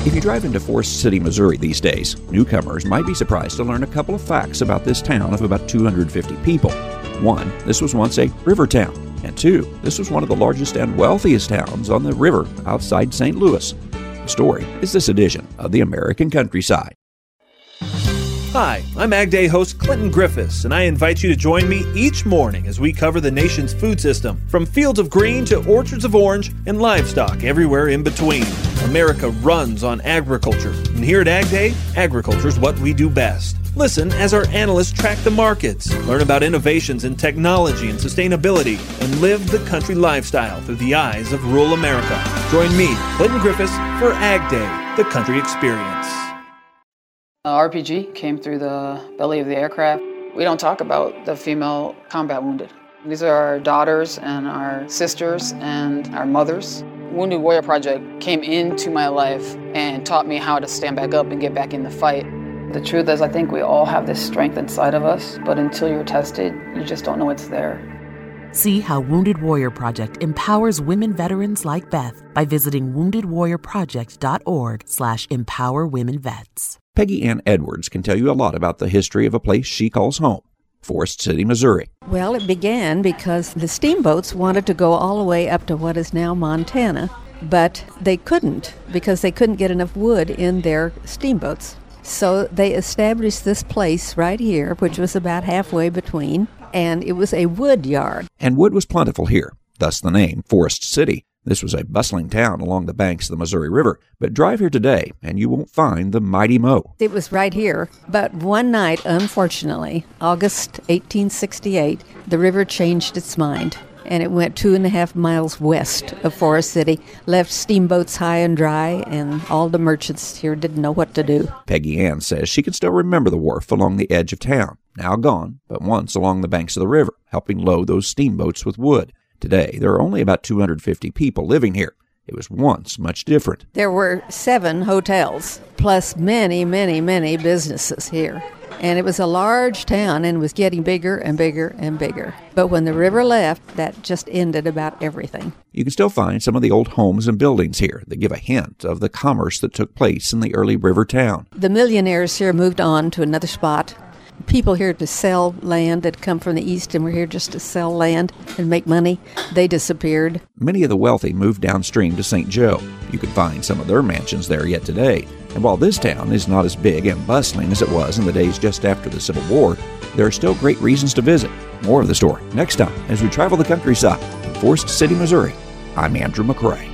If you drive into Forest City, Missouri these days, newcomers might be surprised to learn a couple of facts about this town of about 250 people. 1, this was once a river town. And 2, this was one of the largest and wealthiest towns on the river outside St. Louis. The story is this edition of the American Countryside. Hi, I'm Ag Day host Clinton Griffiths, and I invite you to join me each morning as we cover the nation's food system, from fields of green to orchards of orange and livestock everywhere in between. America runs on agriculture, and here at Ag Day, agriculture is what we do best. Listen as our analysts track the markets, learn about innovations in technology and sustainability, and live the country lifestyle through the eyes of rural America. Join me, Clinton Griffiths, for Ag Day, the country experience. RPG came through the belly of the aircraft. We don't talk about the female combat wounded. These are our daughters and our sisters and our mothers. Wounded Warrior Project came into my life and taught me how to stand back up and get back in the fight. The truth is, I think we all have this strength inside of us, but until you're tested, you just don't know it's there. See how Wounded Warrior Project empowers women veterans like Beth by visiting woundedwarriorproject.org/empowerwomenvets. Peggy Ann Edwards can tell you a lot about the history of a place she calls home, Forest City, Missouri. Well, it began because the steamboats wanted to go all the way up to what is now Montana, but they couldn't because they couldn't get enough wood in their steamboats. So they established this place right here, which was about halfway between, and it was a wood yard. And wood was plentiful here, thus the name Forest City. This was a bustling town along the banks of the Missouri River, but drive here today and you won't find the mighty mow. It was right here, but one night, unfortunately, August 1868, the river changed its mind, and it went 2.5 miles west of Forest City, left steamboats high and dry, and all the merchants here didn't know what to do. Peggy Ann says she can still remember the wharf along the edge of town, now gone, but once along the banks of the river, helping load those steamboats with wood. Today, there are only about 250 people living here. It was once much different. There were 7 hotels, plus many, many, many businesses here. And it was a large town and was getting bigger and bigger and bigger. But when the river left, that just ended about everything. You can still find some of the old homes and buildings here that give a hint of the commerce that took place in the early river town. The millionaires here moved on to another spot. People here to sell land that come from the east and were here just to sell land and make money, they disappeared. Many of the wealthy moved downstream to St. Joe. You can find some of their mansions there yet today. And while this town is not as big and bustling as it was in the days just after the Civil War, there are still great reasons to visit. More of the story next time as we travel the countryside in Forest City, Missouri. I'm Andrew McCrae.